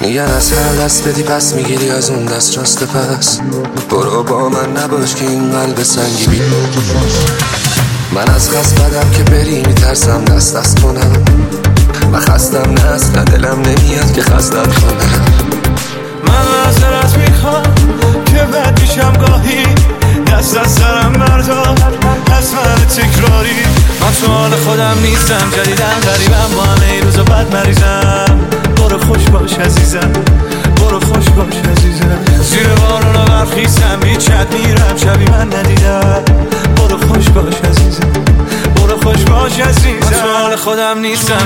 میگن از هر دست بدی پس میگیری از اون دست راست پس. برو با من نباش که این قلب سنگی بی. من از خست بدم که بری میترسم دست کنم. من خستم نه اصلا دلم نمیاد که خستت کنم. من معذرت میخوام که بد میشم گاهی، دست از سرم بردار از من تکراری. من تو حال خودم نیستم، جدیدن غریبم، با همه روزا بد مریضم. برو خوش باش عزیزم، برو خوش باش عزیزم. زیر بارونا برخیزم، بیچت میرم شبی من ندیدم. برو خوش باش عزیزم، برو خوش باش عزیزم. من تو حال خودم نیستم.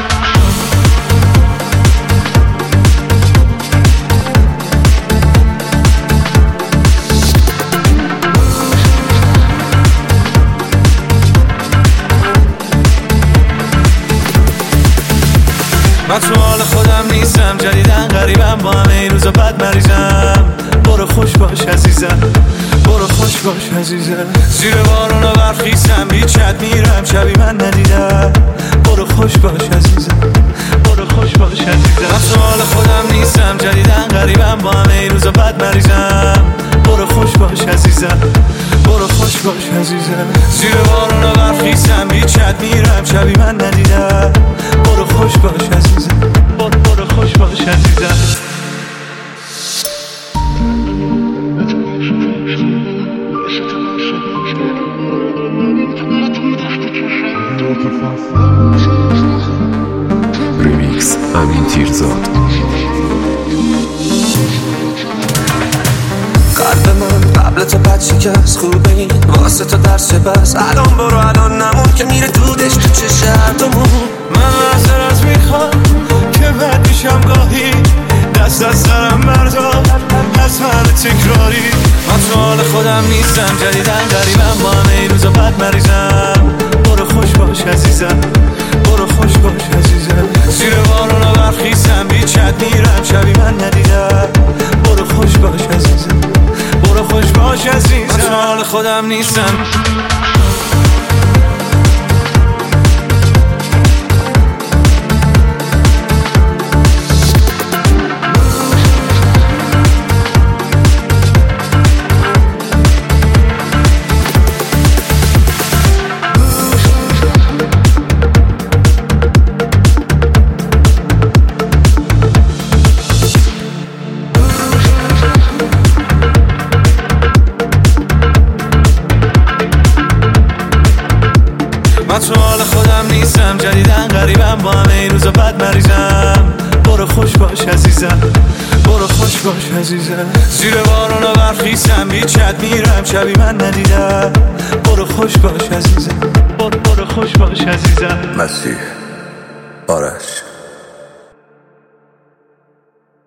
من تو حال خودم نیستم، جدیدن غریبم، با همه روزا بد مریضم. برو خوش باش عزیزم، برو خوش باش عزیزم. زیر بارونا برخیزم، بیچت میرم شبی من ندیدم. برو خوش باش عزیزم، برو خوش باش عزیزم. من تو حال خودم نیستم، جدیدن غریبم، با همه روزا بد مریضم. برو خوش باش عزیزم، برو خوش باش عزیزم. زیر بارونا برخیزم، بیچت میرم شبی من ندیدم. برو خوش باش عزیزم، برو خوش باش عزیزم. ریمیکس امین تیرزاد. قلب من قبل تو بد شکست، خوبه این واسه تو درس بس. الان برو الان نمون که میره دودش تو چه شرطمون. من معذرت میخوام که بد میشم گاهی، دست از سرم بردار از من تکراری. من تو حال خودم نیستم، جدیدن غریبم، با همه روزا بد مریضم. برو خوش باش عزیزم، برو خوش باش عزیزم. زیر بارونا برخیزم، بیچت میرم شبی من ندیدم. برو خوش باش عزیزم، برو خوش باش عزیزم. من تو حال خودم نیستم. من تو حال خودم نیستم، جدیدن غریبم، با همه روزا بد مریضم. برو خوش باش عزیزم، برو خوش باش عزیزم. زیر بارونا برخیزم، بیچت میرم شبی من ندیدم. برو خوش باش عزیزم، برو خوش باش عزیزم. مسیح آرش.